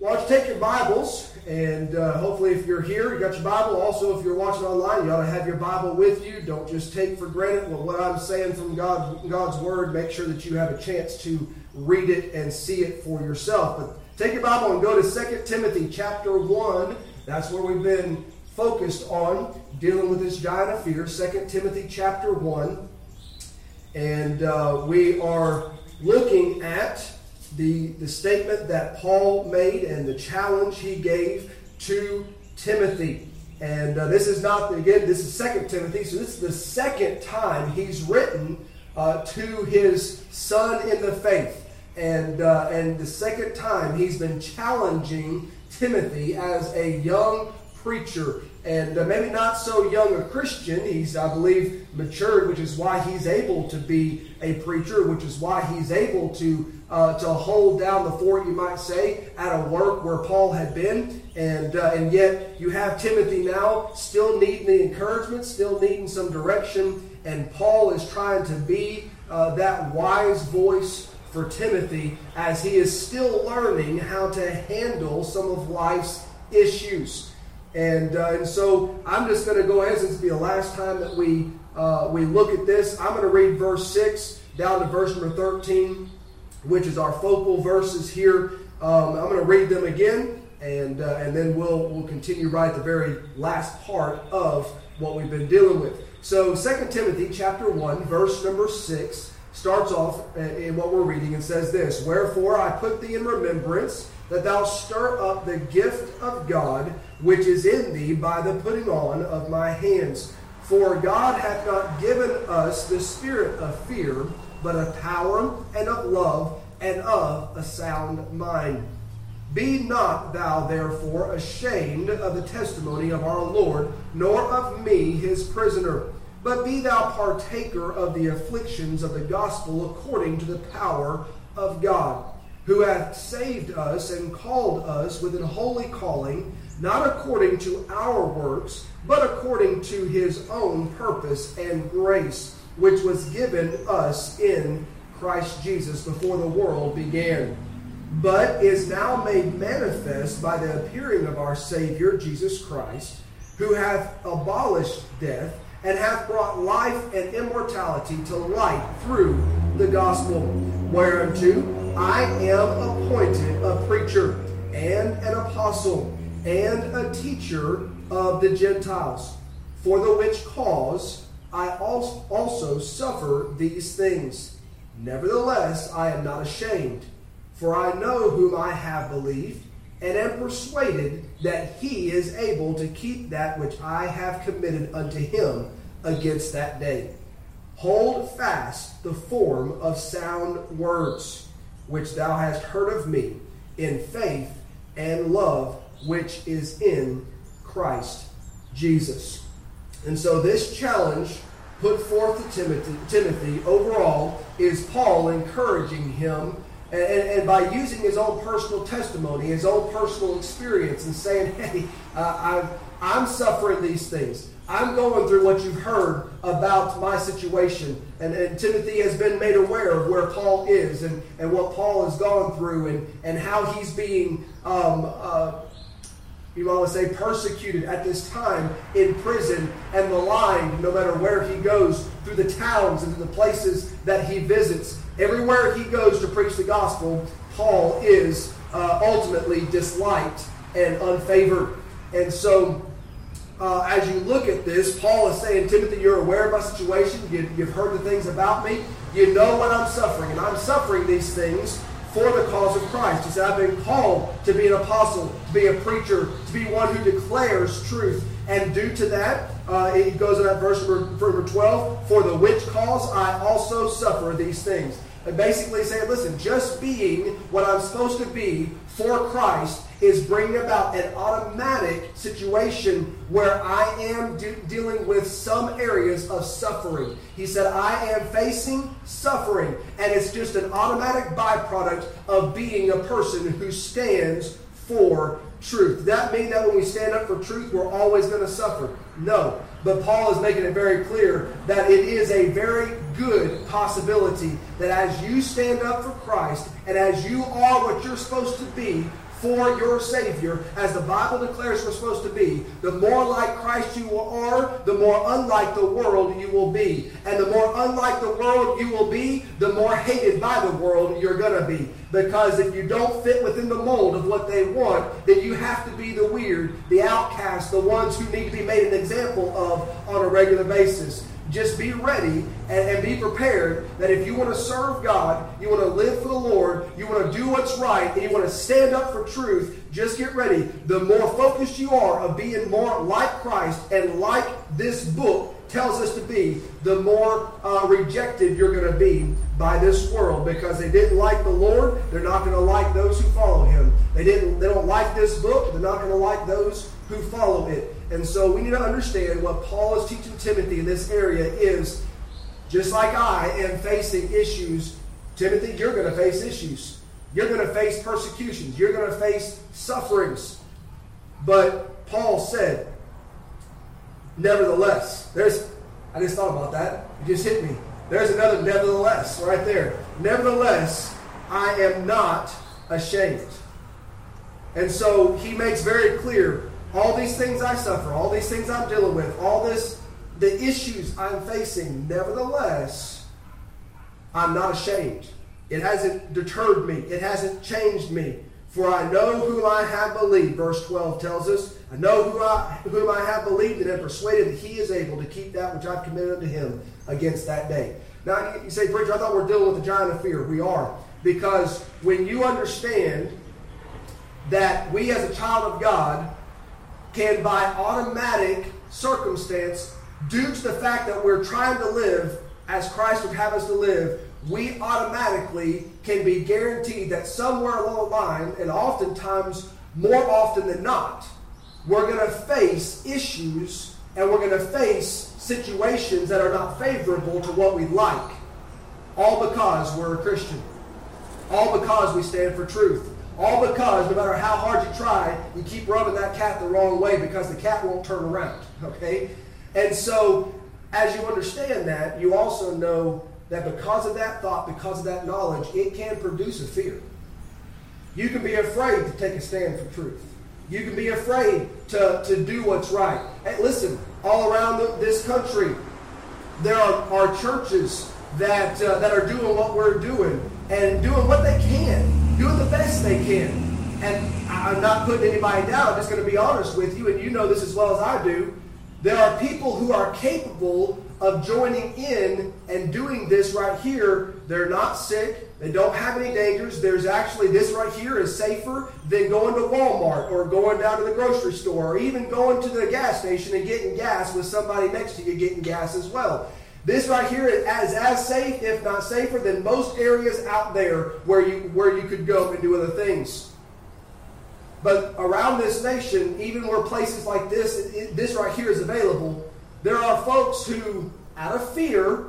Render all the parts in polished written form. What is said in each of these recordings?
Why don't you take your Bibles, and hopefully if you're here, you got your Bible. Also, if you're watching online, you ought to have your Bible with you. Don't just take for granted what I'm saying from God's Word. Make sure that you have a chance to read it and see it for yourself. But take your Bible and go to 2 Timothy chapter 1. That's where we've been focused on, dealing with this giant of fear. 2 Timothy chapter 1. And we are looking at the statement that Paul made and the challenge he gave to Timothy. And this is not, again, this is 2 Timothy, so this is the second time he's written to his son in the faith. And the second time he's been challenging Timothy as a young preacher. And maybe not so young a Christian. He's, I believe, matured, which is why he's able to be a preacher, which is why he's able to hold down the fort, you might say, at a work where Paul had been. And yet you have Timothy now still needing the encouragement, still needing some direction. And Paul is trying to be that wise voice for Timothy as he is still learning how to handle some of life's issues. And so I'm just going to go ahead, since it's the last time that we look at this. I'm going to read verse 6 down to verse number 13, which is our focal verses here. I'm going to read them again, and then we'll continue right at the very last part of what we've been dealing with. So 2 Timothy chapter 1, verse number 6, starts off in what we're reading and says this: "Wherefore I put thee in remembrance, that thou stir up the gift of God, which is in thee by the putting on of my hands. For God hath not given us the spirit of fear, but of power and of love and of a sound mind. Be not thou therefore ashamed of the testimony of our Lord, nor of me his prisoner, but be thou partaker of the afflictions of the gospel according to the power of God, who hath saved us and called us with an holy calling, not according to our works, but according to his own purpose and grace, which was given us in Christ Jesus before the world began, but is now made manifest by the appearing of our Savior Jesus Christ, who hath abolished death, and hath brought life and immortality to light through the gospel, whereunto I am appointed a preacher, and an apostle, and a teacher of the Gentiles, for the which cause I also suffer these things. Nevertheless, I am not ashamed, for I know whom I have believed, and am persuaded that he is able to keep that which I have committed unto him against that day. Hold fast the form of sound words, which thou hast heard of me, in faith and love which is in Christ Jesus." And so this challenge put forth to Timothy overall is Paul encouraging him, and by using his own personal testimony, his own personal experience, and saying, hey, I'm suffering these things. I'm going through what you've heard about my situation. And Timothy has been made aware of where Paul is and what Paul has gone through and how he's being, you want to say, persecuted at this time in prison and maligned no matter where he goes, through the towns and the places that he visits. Everywhere he goes to preach the gospel, Paul is ultimately disliked and unfavored. And so as you look at this, Paul is saying, Timothy, you're aware of my situation. You've heard the things about me. You know what I'm suffering. And I'm suffering these things for the cause of Christ. He said, I've been called to be an apostle, to be a preacher, to be one who declares truth. And due to that, it goes in that verse number 12, for the which cause I also suffer these things. And basically saying, listen, just being what I'm supposed to be for Christ is bringing about an automatic situation where I am dealing with some areas of suffering. He said, I am facing suffering, and it's just an automatic byproduct of being a person who stands for truth. Does that mean that when we stand up for truth, we're always going to suffer? No. But Paul is making it very clear that it is a very good possibility that as you stand up for Christ and as you are what you're supposed to be for your Savior, as the Bible declares we're supposed to be, the more like Christ you are, the more unlike the world you will be. And the more unlike the world you will be, the more hated by the world you're going to be. Because if you don't fit within the mold of what they want, then you have to be the weird, the outcast, the ones who need to be made an example of on a regular basis. Just be ready and be prepared that if you want to serve God, you want to live for the Lord, you want to do what's right, and you want to stand up for truth, just get ready. The more focused you are of being more like Christ and like this book tells us to be, the more rejected you're going to be by this world, because they didn't like the Lord. They're not going to like those who follow him. They don't like this book. They're not going to like those who follow it. And so we need to understand what Paul is teaching Timothy in this area is, just like I am facing issues, Timothy, you're going to face issues. You're going to face persecutions. You're going to face sufferings. But Paul said, nevertheless, I just thought about that. It just hit me. There's another nevertheless right there. Nevertheless, I am not ashamed. And so he makes very clear, all these things I suffer, all these things I'm dealing with, the issues I'm facing, nevertheless, I'm not ashamed. It hasn't deterred me. It hasn't changed me. For I know whom I have believed, verse 12 tells us. I know whom I have believed and am persuaded that he is able to keep that which I've committed unto him against that day. Now, you say, preacher, I thought we're dealing with the giant of fear. We are. Because when you understand that we as a child of God can, by automatic circumstance, due to the fact that we're trying to live as Christ would have us to live, we automatically can be guaranteed that somewhere along the line, and oftentimes, more often than not, we're going to face issues and we're going to face situations that are not favorable to what we like. All because we're a Christian. All because we stand for truth. All because no matter how hard you try, you keep rubbing that cat the wrong way because the cat won't turn around. Okay? And so, as you understand that, you also know that because of that thought, because of that knowledge, it can produce a fear. You can be afraid to take a stand for truth. You can be afraid to do what's right. And listen, all around this country, there are churches that are doing what we're doing and doing what they can, doing the best they can. And I'm not putting anybody down. I'm just going to be honest with you, and you know this as well as I do. There are people who are capable of joining in and doing this right here. They're not sick. They don't have any dangers. There's actually, this right here is safer than going to Walmart or going down to the grocery store or even going to the gas station and getting gas with somebody next to you getting gas as well. This right here is as safe, if not safer, than most areas out there where you could go and do other things. But around this nation, even where places like this right here is available, there are folks who, out of fear,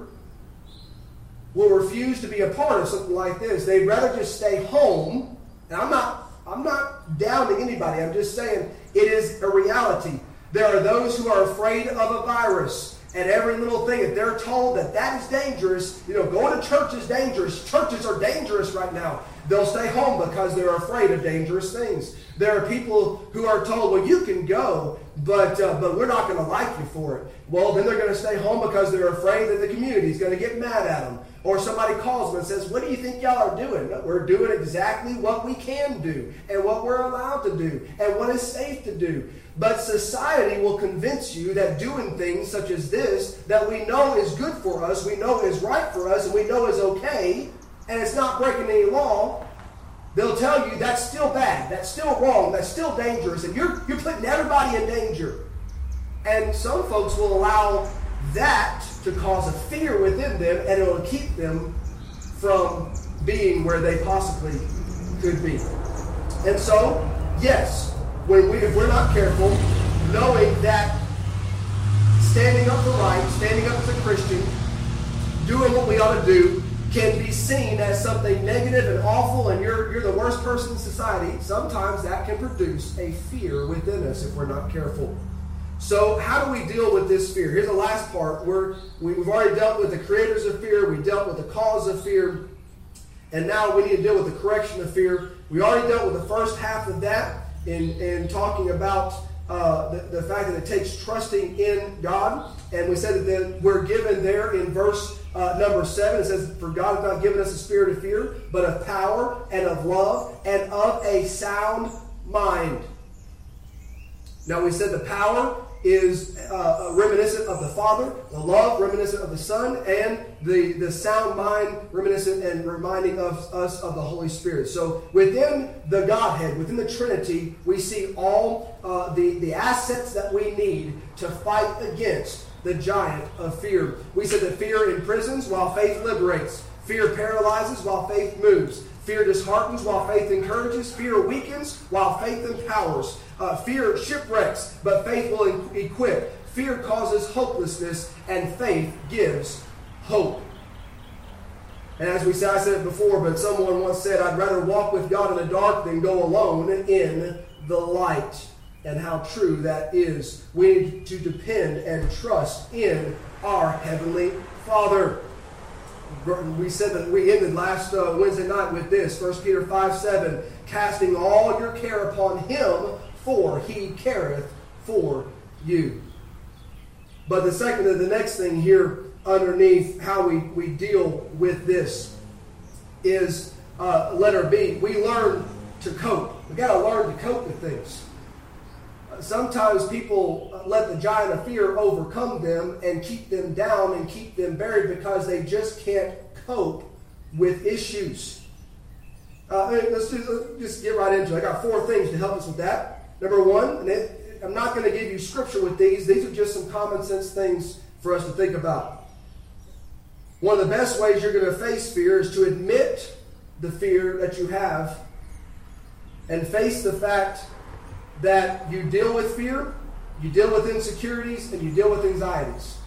will refuse to be a part of something like this. They'd rather just stay home. And I'm not downing anybody. I'm just saying it is a reality. There are those who are afraid of a virus. And every little thing, if they're told that is dangerous, going to church is dangerous. Churches are dangerous right now. They'll stay home because they're afraid of dangerous things. There are people who are told, well, you can go, but we're not going to like you for it. Well, then they're going to stay home because they're afraid that the community is going to get mad at them. Or somebody calls them and says, what do you think y'all are doing? We're doing exactly what we can do and what we're allowed to do and what is safe to do. But society will convince you that doing things such as this that we know is good for us, we know is right for us, and we know is okay, and it's not breaking any law, they'll tell you that's still bad, that's still wrong, that's still dangerous, and you're putting everybody in danger. And some folks will allow that to cause a fear within them, and it will keep them from being where they possibly could be. And so, yes, if we're not careful, knowing that standing up for right, standing up as a Christian, doing what we ought to do, can be seen as something negative and awful, and you're the worst person in society, sometimes that can produce a fear within us if we're not careful. So how do we deal with this fear? Here's the last part. We've already dealt with the creators of fear. We dealt with the cause of fear. And now we need to deal with the correction of fear. We already dealt with the first half of that in talking about the fact that it takes trusting in God. And we said that we're given there in verse number 7. It says, "For God has not given us a spirit of fear, but of power and of love and of a sound mind." Now we said the power is reminiscent of the Father, the love reminiscent of the Son, and the sound mind reminiscent and reminding of us of the Holy Spirit. So within the Godhead, within the Trinity, we see all the assets that we need to fight against the giant of fear. We said that fear imprisons while faith liberates. Fear paralyzes while faith moves. Fear disheartens while faith encourages. Fear weakens while faith empowers. Fear shipwrecks, but faith will equip. Fear causes hopelessness, and faith gives hope. And as we said, I said it before, but someone once said, "I'd rather walk with God in the dark than go alone in the light." And how true that is. We need to depend and trust in our Heavenly Father. We said that we ended last Wednesday night with this, 1 Peter 5:7, "Casting all your care upon Him, for He careth for you." But the next thing here underneath how we deal with this is letter B. We learn to cope. We've got to learn to cope with things. Sometimes people let the giant of fear overcome them and keep them down and keep them buried because they just can't cope with issues. Let's just get right into it. I got 4 things to help us with that. Number 1, and I'm not going to give you scripture with these. These are just some common sense things for us to think about. One of the best ways you're going to face fear is to admit the fear that you have and face the fact that you deal with fear, you deal with insecurities, and you deal with anxieties.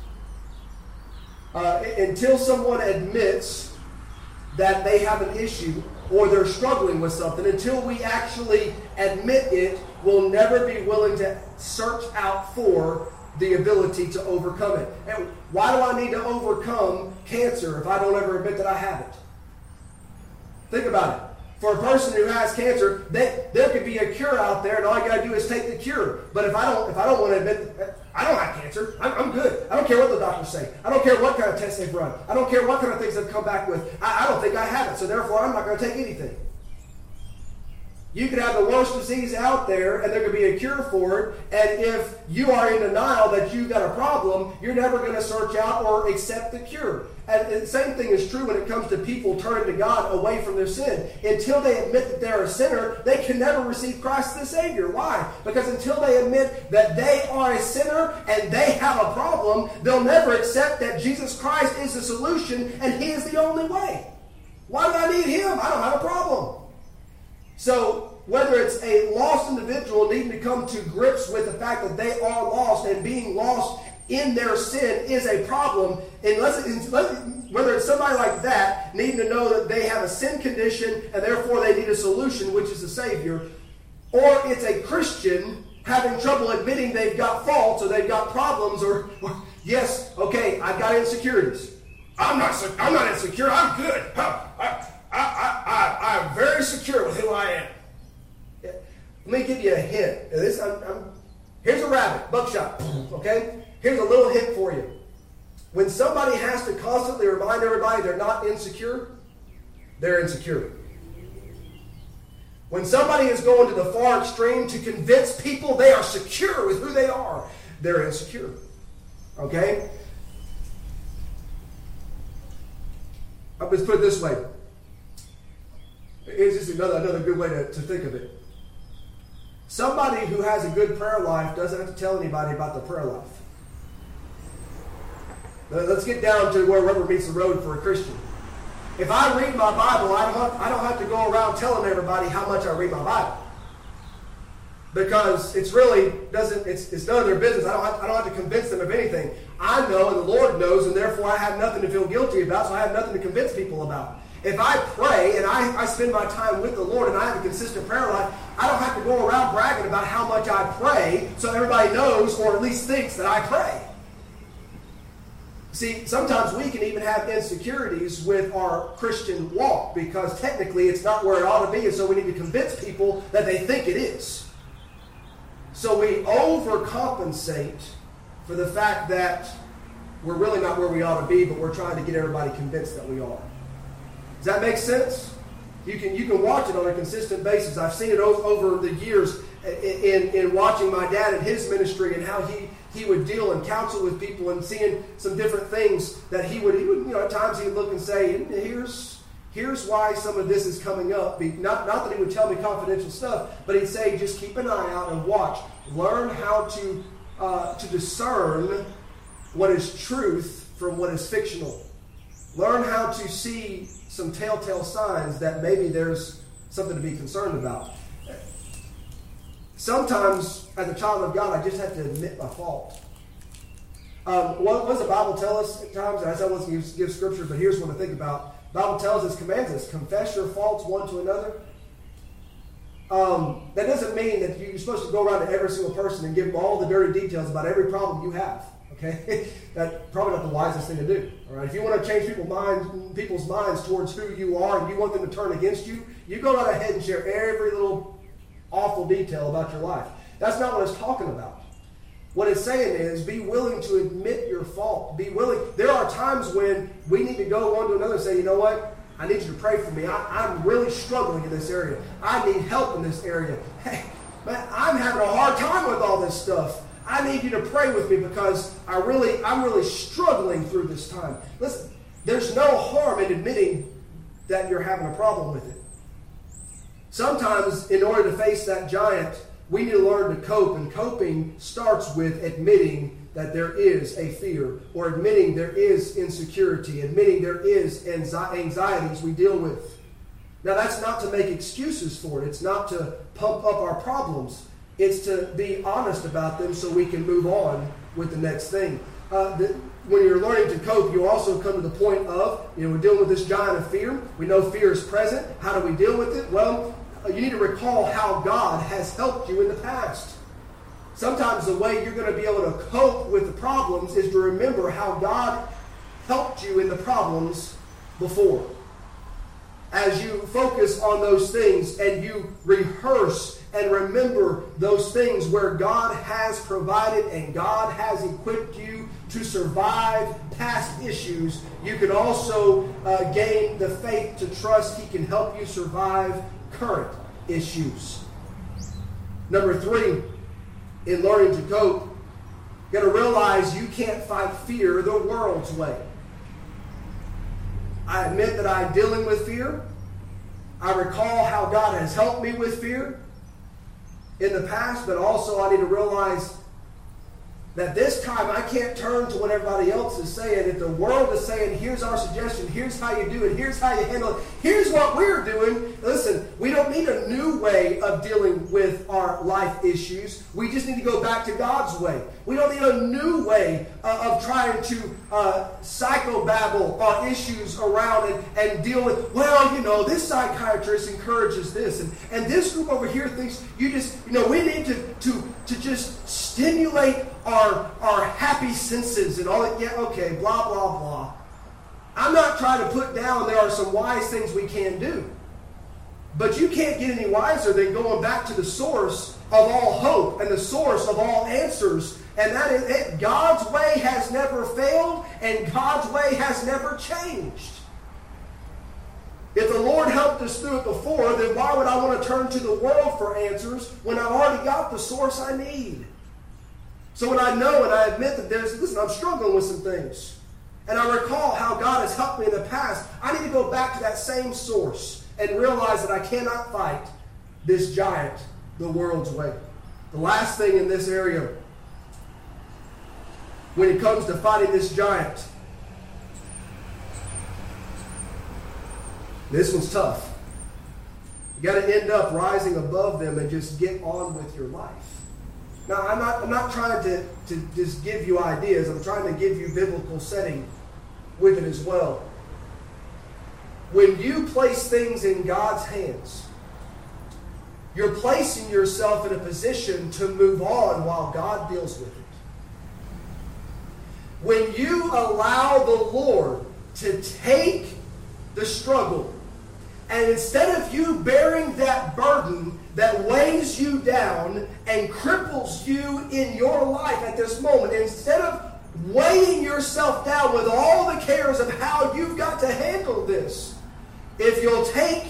Until someone admits that they have an issue or they're struggling with something, until we actually admit it, we'll never be willing to search out for the ability to overcome it. And why do I need to overcome cancer if I don't ever admit that I have it? Think about it. For a person who has cancer, there could be a cure out there, and all you got to do is take the cure. But if I don't want to admit that I don't have cancer, I'm good. I don't care what the doctors say. I don't care what kind of tests they've run. I don't care what kind of things they've come back with. I don't think I have it, so therefore I'm not going to take anything. You could have the worst disease out there, and there could be a cure for it. And if you are in denial that you've got a problem, you're never going to search out or accept the cure. And the same thing is true when it comes to people turning to God away from their sin. Until they admit that they're a sinner, they can never receive Christ as the Savior. Why? Because until they admit that they are a sinner and they have a problem, they'll never accept that Jesus Christ is the solution and He is the only way. Why do I need Him? I don't have a problem. So, whether it's a lost individual needing to come to grips with the fact that they are lost and being lost in their sin is a problem, whether it's somebody like that needing to know that they have a sin condition and therefore they need a solution, which is the Savior, or it's a Christian having trouble admitting they've got faults or they've got problems, or yes, okay, I've got insecurities. I'm not insecure. I'm good. I'm very secure with who I am. Let me give you a hint. Here's a rabbit, buckshot. Okay? Here's a little hint for you. When somebody has to constantly remind everybody they're not insecure, they're insecure. When somebody is going to the far extreme to convince people they are secure with who they are, they're insecure. Okay? Let's put it this way. It's just another good way to think of it. Somebody who has a good prayer life doesn't have to tell anybody about their prayer life. Let's get down to where rubber meets the road for a Christian. If I read my Bible, I don't have to go around telling everybody how much I read my Bible. Because it's none of their business. I don't have to convince them of anything. I know and the Lord knows, and therefore I have nothing to feel guilty about, so I have nothing to convince people about. If I pray and I spend my time with the Lord and I have a consistent prayer life, I don't have to go around bragging about how much I pray so everybody knows or at least thinks that I pray. See, sometimes we can even have insecurities with our Christian walk because technically it's not where it ought to be, and so we need to convince people that they think it is. So we overcompensate for the fact that we're really not where we ought to be, but we're trying to get everybody convinced that we are. Does that make sense? You can watch it on a consistent basis. I've seen it over the years in watching my dad and his ministry and how he would deal and counsel with people and seeing some different things that he would at times he'd look and say, here's why some of this is coming up. Not that he would tell me confidential stuff, but he'd say, just keep an eye out and watch. Learn how to discern what is truth from what is fictional. Learn how to see some telltale signs that maybe there's something to be concerned about. Sometimes, as a child of God, I just have to admit my fault. What does the Bible tell us at times? And I said I wasn't going to give scripture, but here's one to think about. The Bible tells us, commands us, confess your faults one to another. That doesn't mean that you're supposed to go around to every single person and give them all the dirty details about every problem you have. Okay, that's probably not the wisest thing to do. All right, if you want to change people's minds towards who you are, and you want them to turn against you, you go right ahead and share every little awful detail about your life. That's not what it's talking about. What it's saying is, be willing to admit your fault. Be willing. There are times when we need to go one to another and say, you know what? I need you to pray for me. I'm really struggling in this area. I need help in this area. Hey, man, I'm having a hard time with all this stuff. I need you to pray with me because I'm really struggling through this time. Listen, there's no harm in admitting that you're having a problem with it. Sometimes, in order to face that giant, we need to learn to cope, and coping starts with admitting that there is a fear, or admitting there is insecurity, admitting there is anxieties we deal with. Now, that's not to make excuses for it. It's not to pump up our problems. It's to be honest about them so we can move on with the next thing. When you're learning to cope, you also come to the point of, we're dealing with this giant of fear. We know fear is present. How do we deal with it? Well, you need to recall how God has helped you in the past. Sometimes the way you're going to be able to cope with the problems is to remember how God helped you in the problems before. As you focus on those things and you rehearse and remember those things where God has provided and God has equipped you to survive past issues, you can also gain the faith to trust He can help you survive current issues. Number 3, in learning to cope, you got to realize you can't fight fear the world's way. I admit that I'm dealing with fear. I recall how God has helped me with fear in the past, but also I need to realize that this time I can't turn to what everybody else is saying. If the world is saying, here's our suggestion, here's how you do it, here's how you handle it, here's what we're doing. Listen, we don't need a new way of dealing with our life issues. We just need to go back to God's way. We don't need a new way of trying to psychobabble our issues around and deal with, this psychiatrist encourages this, and this group over here thinks we need to just stimulate our happy senses and all that. Yeah, okay, blah, blah, blah. I'm not trying to put down there are some wise things we can do. But you can't get any wiser than going back to the source of all hope and the source of all answers. And that is it. God's way has never failed, and God's way has never changed. If the Lord helped us through it before, then why would I want to turn to the world for answers when I've already got the source I need? So when I know and I admit that I'm struggling with some things, and I recall how God has helped me in the past, I need to go back to that same source and realize that I cannot fight this giant the world's way. The last thing in this area, when it comes to fighting this giant, this one's tough. You got to end up rising above them and just get on with your life. Now, I'm not trying to just give you ideas. I'm trying to give you biblical setting with it as well. When you place things in God's hands, you're placing yourself in a position to move on while God deals with it. When you allow the Lord to take the struggle, and instead of you bearing that burden that weighs you down and cripples you in your life at this moment, instead of weighing yourself down with all the cares of how you've got to handle this, if you'll take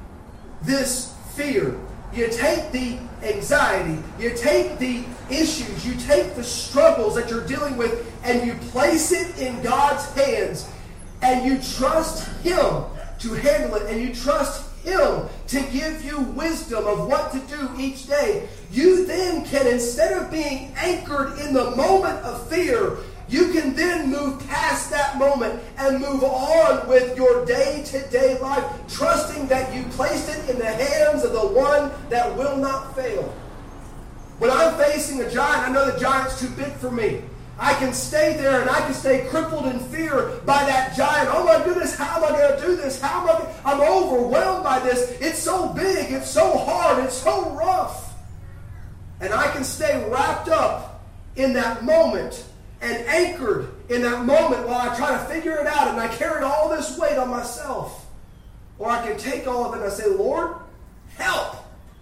this fear, you take the anxiety, you take the issues, you take the struggles that you're dealing with, and you place it in God's hands, and you trust Him to handle it, and you trust Him to give you wisdom of what to do each day, you then can, instead of being anchored in the moment of fear, you can then move past that moment and move on with your day-to-day life, trusting that you placed it in the hands of the one that will not fail. When I'm facing a giant, I know the giant's too big for me. I can stay there and I can stay crippled in fear by that giant. Oh my goodness, how am I going to do this? I'm overwhelmed by this. It's so big, it's so hard, it's so rough. And I can stay wrapped up in that moment and anchored in that moment while I try to figure it out and I carried all this weight on myself. Or I can take all of it and I say, Lord, help.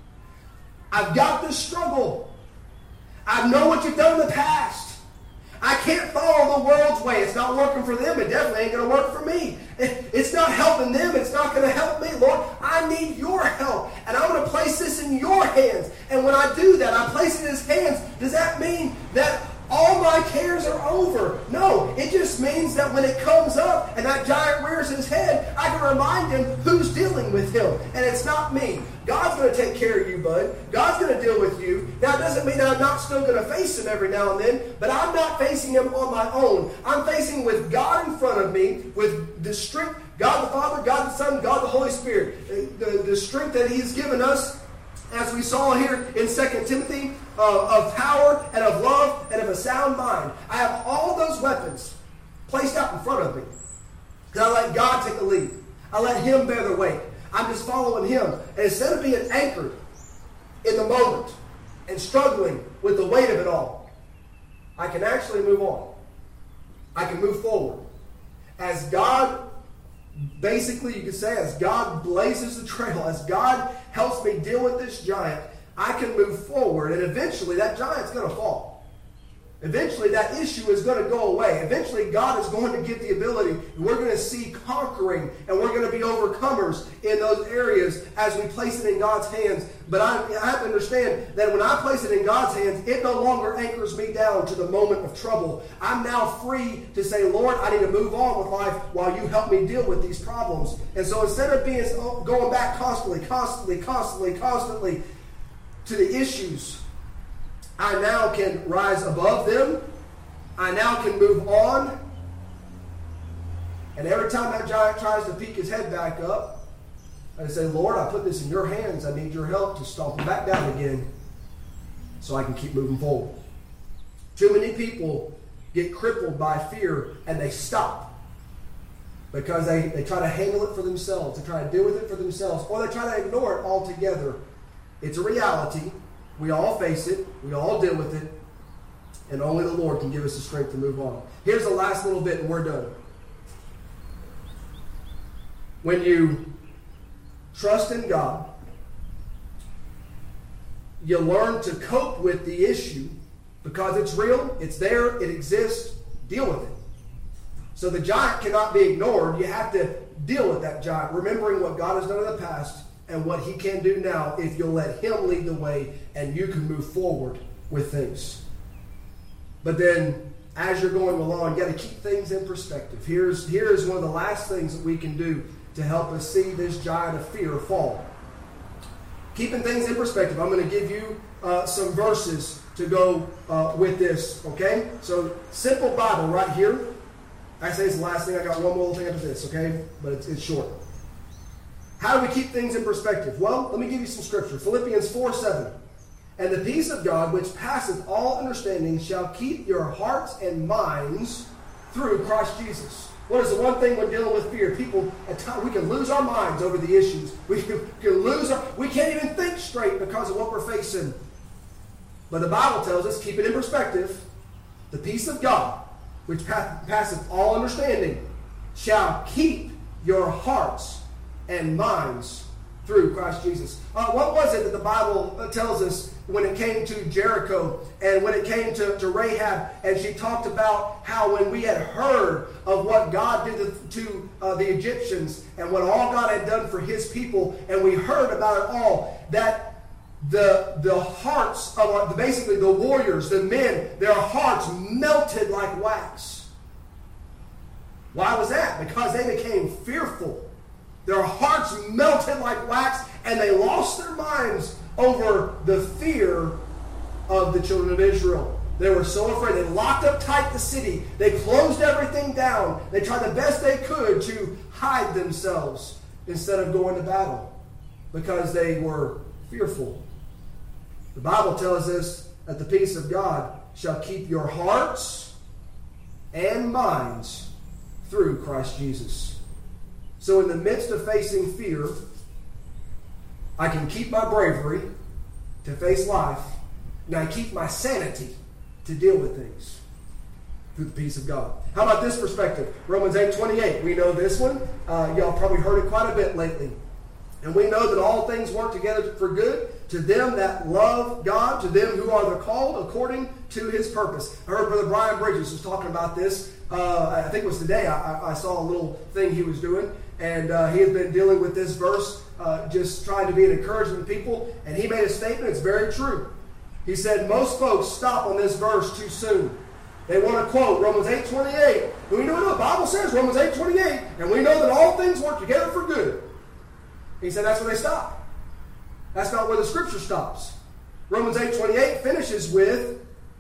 I've got this struggle. I know what you've done in the past. I can't follow the world's way. It's not working for them. It definitely ain't going to work for me. It's not helping them. It's not going to help me. Lord, I need your help. And I'm going to place this in your hands. And when I do that, I place it in His hands. Does that mean that all my cares are over? No. It just means that when it comes up and that giant rears his head, I can remind him who's dealing with him. And it's not me. God's going to take care of you, bud. God's going to deal with you. Now, it doesn't mean that I'm not still going to face him every now and then, but I'm not facing him on my own. I'm facing with God in front of me, with the strength, God the Father, God the Son, God the Holy Spirit. The strength that He's given us, as we saw here in 2 Timothy, of power and of love and of a sound mind. I have all those weapons placed out in front of me. Because I let God take the lead. I let Him bear the weight. I'm just following Him. And instead of being anchored in the moment and struggling with the weight of it all, I can actually move on. I can move forward. As God, basically you could say, as God blazes the trail, as God helps me deal with this giant, I can move forward, and eventually that giant's going to fall. Eventually that issue is going to go away. Eventually God is going to get the ability, and we're going to see conquering, and we're going to be overcomers in those areas as we place it in God's hands. But I have to understand that when I place it in God's hands, it no longer anchors me down to the moment of trouble. I'm now free to say, Lord, I need to move on with life while you help me deal with these problems. And so instead of going back constantly to the issues, I now can rise above them. I now can move on. And every time that giant tries to peek his head back up, I say, Lord, I put this in your hands. I need your help to stomp him back down again so I can keep moving forward. Too many people get crippled by fear and they stop because they try to handle it for themselves. They try to deal with it for themselves, or they try to ignore it altogether. It's a reality. We all face it. We all deal with it. And only the Lord can give us the strength to move on. Here's the last little bit and we're done. When you trust in God, you learn to cope with the issue because it's real, it's there, it exists. Deal with it. So the giant cannot be ignored. You have to deal with that giant, remembering what God has done in the past and what He can do now if you'll let Him lead the way and you can move forward with things. But then, as you're going along, you got to keep things in perspective. Here's one of the last things that we can do to help us see this giant of fear fall. Keeping things in perspective. I'm going to give you some verses to go with this, okay? So, simple Bible right here. I say it's the last thing. I got one more little thing after this, okay? But it's short. How do we keep things in perspective? Well, let me give you some scripture. Philippians 4:7. And the peace of God, which passeth all understanding, shall keep your hearts and minds through Christ Jesus. What is the one thing when dealing with fear? People, at times, we can lose our minds over the issues. We can't even think straight because of what we're facing. But the Bible tells us, keep it in perspective. The peace of God, which passeth all understanding, shall keep your hearts and minds through Christ Jesus. What was it that the Bible tells us when it came to Jericho and when it came to Rahab, and she talked about how when we had heard of what God did to the Egyptians and what all God had done for his people, and we heard about it all, that the hearts of basically the warriors, the men, their hearts melted like wax. Why was that? Because they became fearful. Their hearts melted like wax, and they lost their minds over the fear of the children of Israel. They were so afraid. They locked up tight the city. They closed everything down. They tried the best they could to hide themselves instead of going to battle because they were fearful. The Bible tells us that the peace of God shall keep your hearts and minds through Christ Jesus. So in the midst of facing fear, I can keep my bravery to face life, and I keep my sanity to deal with things through the peace of God. How about this perspective? Romans 8:28. We know this one. Y'all probably heard it quite a bit lately. And we know that all things work together for good to them that love God, to them who are the called according to his purpose. I heard Brother Brian Bridges was talking about this. I think it was today. I saw a little thing he was doing. And he has been dealing with this verse, just trying to be an encouragement to people. And he made a statement. It's very true. He said, most folks stop on this verse too soon. They want to quote Romans 8:28. We know what the Bible says, Romans 8:28. And we know that all things work together for good. He said that's where they stop. That's not where the scripture stops. Romans 8:28 finishes with,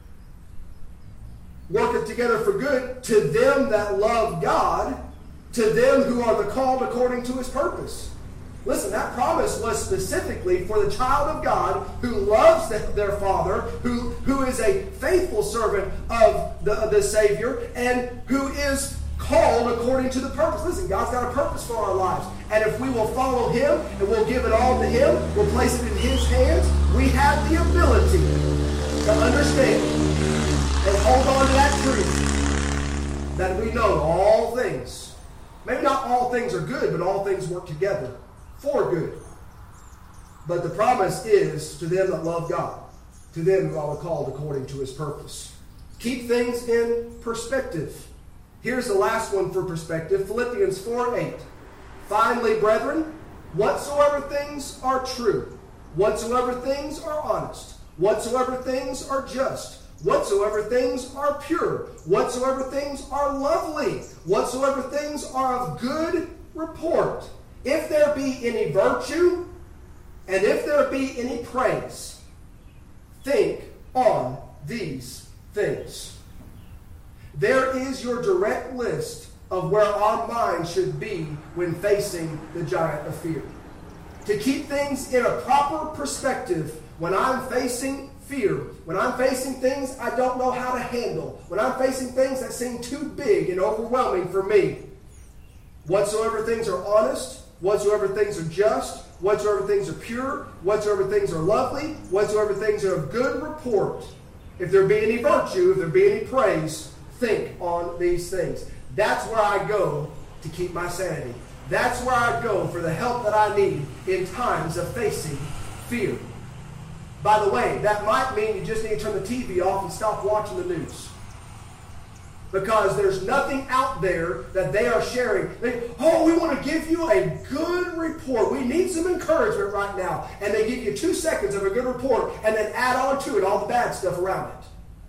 worketh together for good to them that love God, to them who are the called according to his purpose. Listen, that promise was specifically for the child of God who loves their Father, who is a faithful servant of the Savior, and who is called according to the purpose. Listen, God's got a purpose for our lives. And if we will follow him and we'll give it all to him, we'll place it in his hands, we have the ability to understand and hold on to that truth that we know all things, maybe not all things are good, but all things work together for good. But the promise is to them that love God, to them who are called according to his purpose. Keep things in perspective. Here's the last one for perspective, Philippians 4:8. Finally, brethren, whatsoever things are true, whatsoever things are honest, whatsoever things are just, whatsoever things are pure, whatsoever things are lovely, whatsoever things are of good report, if there be any virtue, and if there be any praise, think on these things. There is your direct list of where our mind should be when facing the giant of fear. To keep things in a proper perspective when I'm facing fear, when I'm facing things I don't know how to handle, when I'm facing things that seem too big and overwhelming for me. Whatsoever things are honest, whatsoever things are just, whatsoever things are pure, whatsoever things are lovely, whatsoever things are of good report, if there be any virtue, if there be any praise, think on these things. That's where I go to keep my sanity. That's where I go for the help that I need in times of facing fear. By the way, that might mean you just need to turn the TV off and stop watching the news. Because there's nothing out there that they are sharing. We want to give you a good report. We need some encouragement right now. And they give you 2 seconds of a good report and then add on to it all the bad stuff around it.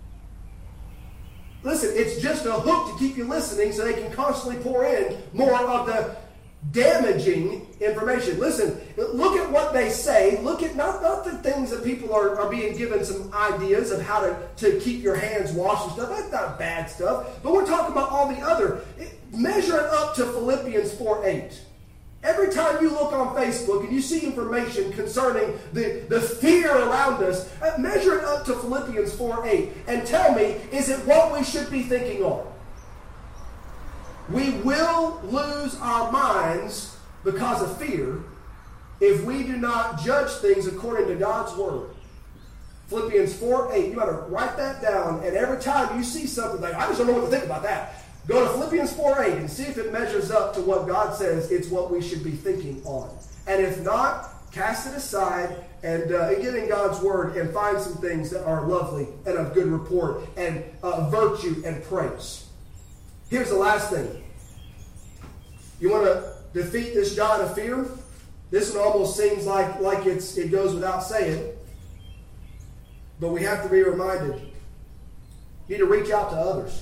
Listen, it's just a hook to keep you listening so they can constantly pour in more of the damaging information. Listen, look at what they say. Look at not the things that people are being given some ideas of how to keep your hands washed and stuff. That's not bad stuff. But we're talking about all the other. Measure it up to Philippians 4:8. Every time you look on Facebook and you see information concerning the fear around us, measure it up to Philippians 4:8 and tell me, is it what we should be thinking on? We will lose our minds because of fear if we do not judge things according to God's word. Philippians 4:8. You got to write that down, and every time you see something like, I just don't know what to think about that, go to Philippians 4:8 and see if it measures up to what God says it's what we should be thinking on. And if not, cast it aside and get in God's Word and find some things that are lovely and of good report and virtue and praise. Here's the last thing. You want to defeat this giant of fear? This one almost seems like it goes without saying. But we have to be reminded. You need to reach out to others.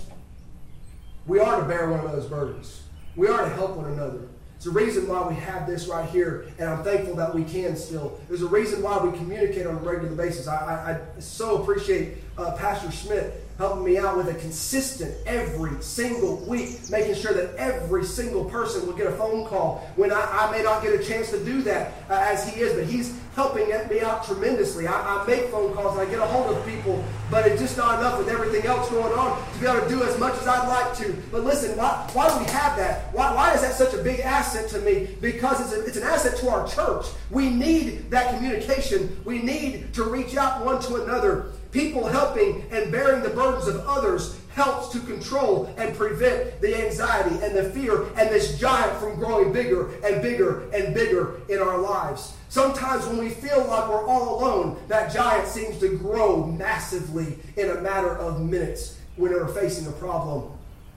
We are to bear one another's burdens. We are to help one another. It's a reason why we have this right here, and I'm thankful that we can still. There's a reason why we communicate on a regular basis. I so appreciate Pastor Smith helping me out with a consistent every single week, making sure that every single person will get a phone call when I may not get a chance to do that as he is, but he's helping me out tremendously. I make phone calls and I get a hold of people, but it's just not enough with everything else going on to be able to do as much as I'd like to. But listen, why do we have that? Why is that such a big asset to me? Because it's an asset to our church. We need that communication. We need to reach out one to another. People helping and bearing the burdens of others helps to control and prevent the anxiety and the fear and this giant from growing bigger and bigger and bigger in our lives. Sometimes when we feel like we're all alone, that giant seems to grow massively in a matter of minutes when we're facing a problem.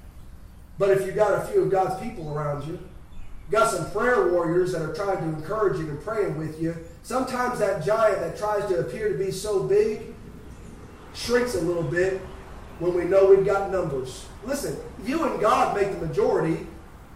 But if you've got a few of God's people around you, got some prayer warriors that are trying to encourage you and praying with you, sometimes that giant that tries to appear to be so big shrinks a little bit when we know we've got numbers. Listen, you and God make the majority,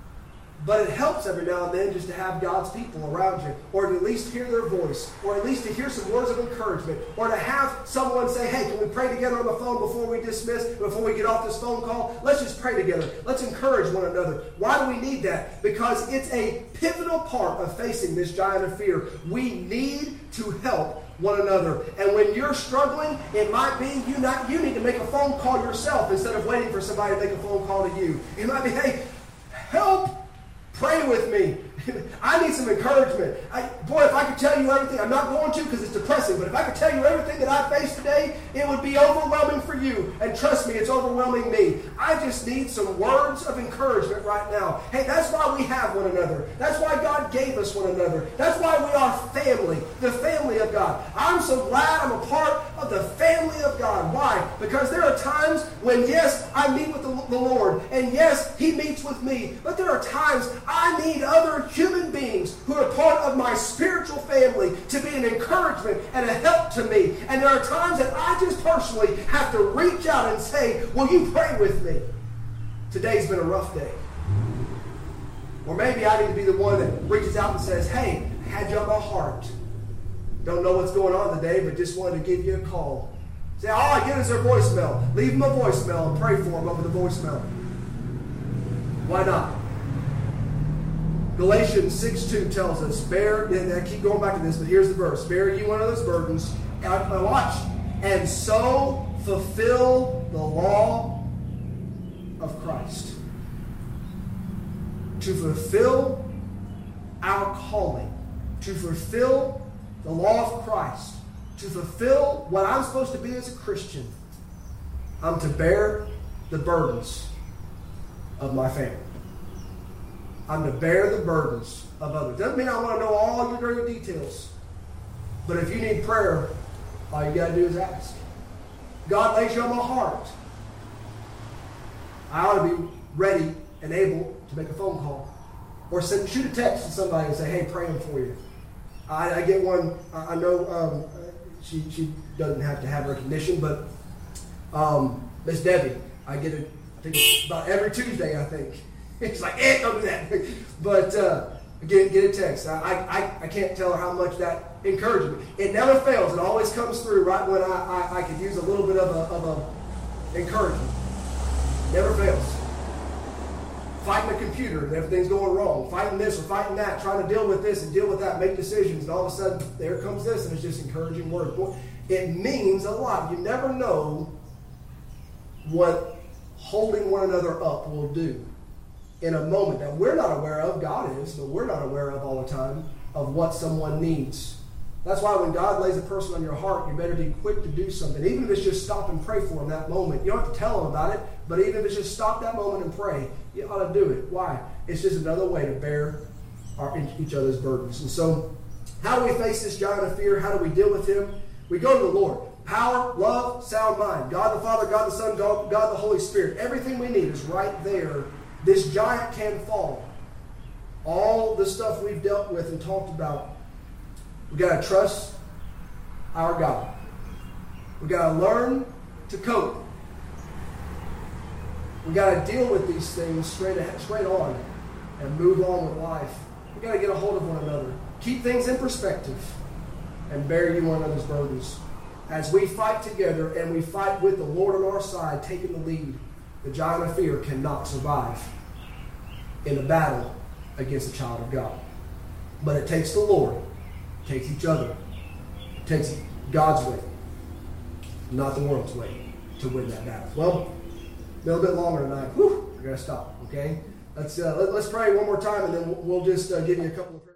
but it helps every now and then just to have God's people around you, or to at least hear their voice, or at least to hear some words of encouragement, or to have someone say, hey, can we pray together on the phone before we dismiss, before we get off this phone call? Let's just pray together. Let's encourage one another. Why do we need that? Because it's a pivotal part of facing this giant of fear. We need to help one another. And when you're struggling, it might be you need to make a phone call yourself instead of waiting for somebody to make a phone call to you. It might be, hey, help, pray with me. I need some encouragement. Boy, if I could tell you everything, I'm not going to because it's depressing, but if I could tell you everything that I face today, it would be overwhelming for you. And trust me, it's overwhelming me. I just need some words of encouragement right now. Hey, that's why we have one another. That's why God gave us one another. That's why we are family, the family of God. I'm so glad I'm a part of the family of God. Why? Because there are times when, yes, I meet with the Lord, and yes, He meets with me, but there are times I need other human beings who are part of my spiritual family to be an encouragement and a help to me. And there are times that I just personally have to reach out and say, will you pray with me? Today's been a rough day. Or maybe I need to be the one that reaches out and says, hey, I had you on my heart. Don't know what's going on today, but just wanted to give you a call. Say, all I get is their voicemail. Leave them a voicemail and pray for them over the voicemail. Why not? Galatians 6:2 tells us, bear, and I keep going back to this, but here's the verse. Bear you one another's burdens, watch, and so fulfill the law of Christ. To fulfill our calling, to fulfill the law of Christ, to fulfill what I'm supposed to be as a Christian, I'm to bear the burdens of my family. I'm to bear the burdens of others. Doesn't mean I want to know all your dirty details. But if you need prayer, all you got to do is ask. God lays you on my heart. I ought to be ready and able to make a phone call. Or shoot a text to somebody and say, hey, praying for you. I get one, I know she doesn't have to have recognition, but Miss Debbie, I get it, I think it's about every Tuesday, I think. It's like, don't do that. But get a text. I can't tell her how much that encourages me. It never fails. It always comes through right when I could use a little bit of a encouragement. Never fails. Fighting a computer and everything's going wrong. Fighting this or fighting that. Trying to deal with this and deal with that. Make decisions. And all of a sudden, there comes this and it's just encouraging word. It means a lot. You never know what holding one another up will do in a moment that we're not aware of. God is, but we're not aware of all the time of what someone needs. That's why when God lays a person on your heart, you better be quick to do something. Even if it's just stop and pray for them that moment. You don't have to tell them about it, but even if it's just stop that moment and pray, you ought to do it. Why? It's just another way to bear each other's burdens. And so, how do we face this giant of fear? How do we deal with him? We go to the Lord. Power, love, sound mind. God the Father, God the Son, God the Holy Spirit. Everything we need is right there. This giant can fall. All the stuff we've dealt with and talked about, we've got to trust our God. We've got to learn to cope. We've got to deal with these things straight on and move on with life. We've got to get a hold of one another. Keep things in perspective and bear you one another's burdens. As we fight together and we fight with the Lord on our side, taking the lead, the giant of fear cannot survive in a battle against a child of God. But it takes the Lord, it takes each other, it takes God's way, not the world's way, to win that battle. Well, a little bit longer tonight. Whew, I gotta stop. Okay, let's pray one more time, and then we'll just give you a couple of.